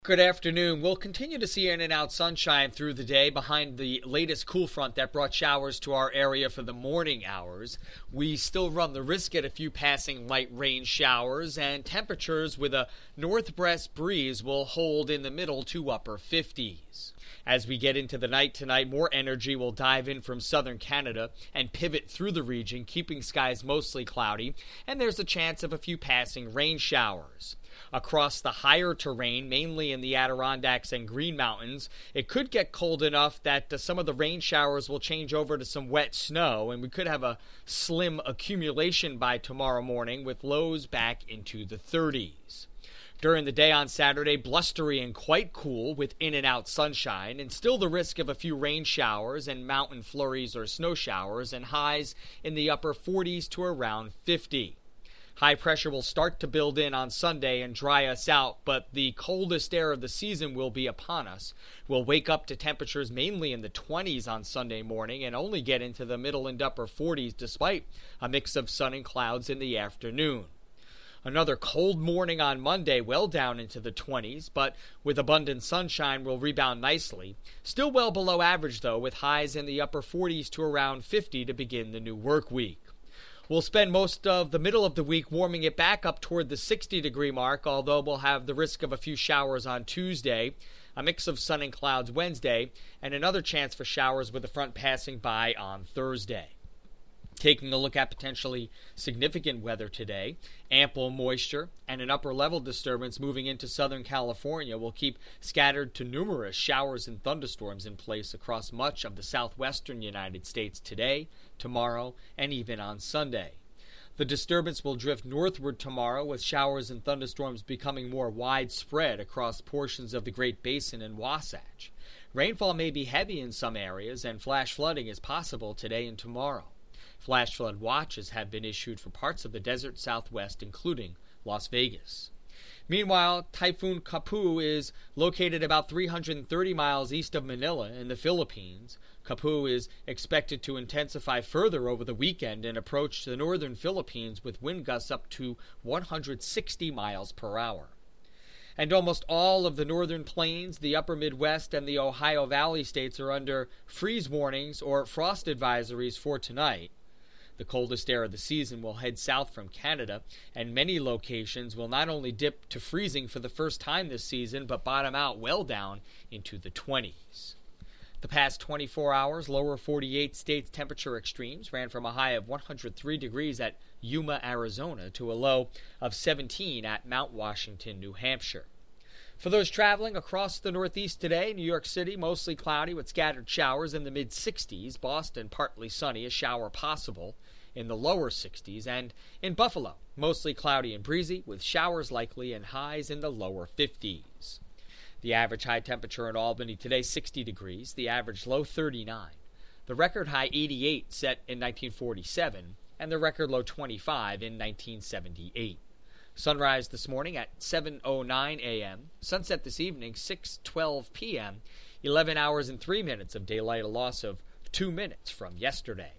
Good afternoon. We'll continue to see in and out sunshine through the day behind the latest cool front that brought showers to our area for the morning hours. We still run the risk at a few passing light rain showers, and temperatures with a northwest breeze will hold in the middle to upper 50s. As we get into the night tonight, more energy will dive in from southern Canada and pivot through the region, keeping skies mostly cloudy, and there's a chance of a few passing rain showers. Across the higher terrain, mainly in the Adirondacks and Green Mountains, it could get cold enough that some of the rain showers will change over to some wet snow, and we could have a slim accumulation by tomorrow morning with lows back into the 30s. During the day on Saturday, blustery and quite cool with in and out sunshine, and still the risk of a few rain showers and mountain flurries or snow showers, and highs in the upper 40s to around 50. High pressure will start to build in on Sunday and dry us out, but the coldest air of the season will be upon us. We'll wake up to temperatures mainly in the 20s on Sunday morning and only get into the middle and upper 40s despite a mix of sun and clouds in the afternoon. Another cold morning on Monday, well down into the 20s, but with abundant sunshine will rebound nicely. Still well below average, though, with highs in the upper 40s to around 50 to begin the new work week. We'll spend most of the middle of the week warming it back up toward the 60-degree mark, although we'll have the risk of a few showers on Tuesday, a mix of sun and clouds Wednesday, and another chance for showers with the front passing by on Thursday. Taking a look at potentially significant weather today, ample moisture and an upper-level disturbance moving into Southern California will keep scattered to numerous showers and thunderstorms in place across much of the southwestern United States today, tomorrow, and even on Sunday. The disturbance will drift northward tomorrow, with showers and thunderstorms becoming more widespread across portions of the Great Basin and Wasatch. Rainfall may be heavy in some areas, and flash flooding is possible today and tomorrow. Flash flood watches have been issued for parts of the desert Southwest, including Las Vegas. Meanwhile, Typhoon Kapu is located about 330 miles east of Manila in the Philippines. Kapu is expected to intensify further over the weekend and approach the northern Philippines with wind gusts up to 160 miles per hour. And almost all of the northern plains, the upper Midwest, and the Ohio Valley states are under freeze warnings or frost advisories for tonight. The coldest air of the season will head south from Canada, and many locations will not only dip to freezing for the first time this season, but bottom out well down into the 20s. The past 24 hours, lower 48 states' temperature extremes ran from a high of 103 degrees at Yuma, Arizona, to a low of 17 at Mount Washington, New Hampshire. For those traveling across the Northeast today, New York City mostly cloudy with scattered showers in the mid-60s. Boston partly sunny, a shower possible in the lower 60s. And in Buffalo, mostly cloudy and breezy with showers likely and highs in the lower 50s. The average high temperature in Albany today, 60 degrees. The average low, 39. The record high, 88, set in 1947, and the record low, 25, in 1978. Sunrise this morning at 7:09 a.m., sunset this evening 6:12 p.m., 11 hours and 3 minutes of daylight, a loss of 2 minutes from yesterday.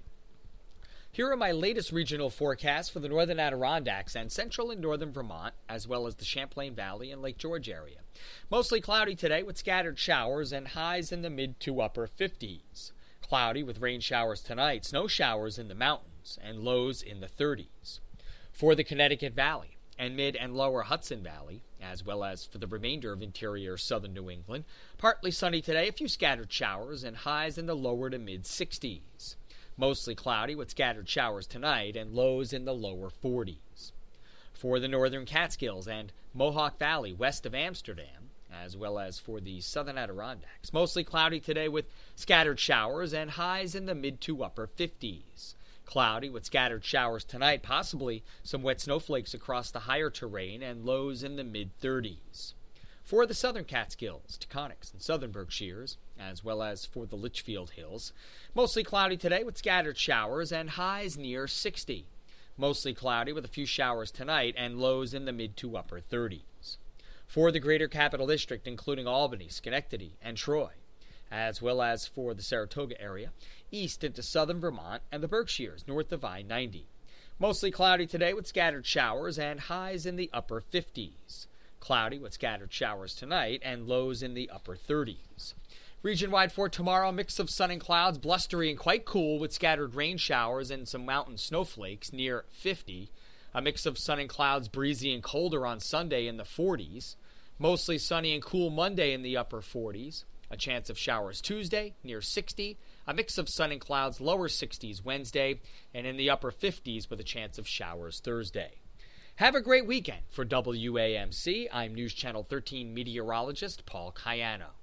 Here are my latest regional forecasts for the northern Adirondacks and central and northern Vermont, as well as the Champlain Valley and Lake George area. Mostly cloudy today with scattered showers and highs in the mid to upper 50s. Cloudy with rain showers tonight, snow showers in the mountains, and lows in the 30s. For the Connecticut Valley and mid and lower Hudson Valley, as well as for the remainder of interior southern New England, partly sunny today, a few scattered showers, and highs in the lower to mid-60s. Mostly cloudy with scattered showers tonight and lows in the lower 40s. For the northern Catskills and Mohawk Valley west of Amsterdam, as well as for the southern Adirondacks, mostly cloudy today with scattered showers and highs in the mid to upper 50s. Cloudy with scattered showers tonight, possibly some wet snowflakes across the higher terrain, and lows in the mid-30s. For the southern Catskills, Taconics, and southern Berkshires, as well as for the Litchfield Hills, mostly cloudy today with scattered showers and highs near 60. Mostly cloudy with a few showers tonight and lows in the mid to upper 30s. For the greater Capital District, including Albany, Schenectady, and Troy, as well as for the Saratoga area, east into southern Vermont and the Berkshires north of I-90. Mostly cloudy today with scattered showers and highs in the upper 50s. Cloudy with scattered showers tonight and lows in the upper 30s. Region-wide for tomorrow, mix of sun and clouds, blustery and quite cool with scattered rain showers and some mountain snowflakes near 50. A mix of sun and clouds, breezy and colder on Sunday in the 40s. Mostly sunny and cool Monday in the upper 40s. A chance of showers Tuesday near 60. A mix of sun and clouds, lower 60s Wednesday, and in the upper 50s with a chance of showers Thursday. Have a great weekend. For WAMC, I'm News Channel 13 meteorologist Paul Cayano.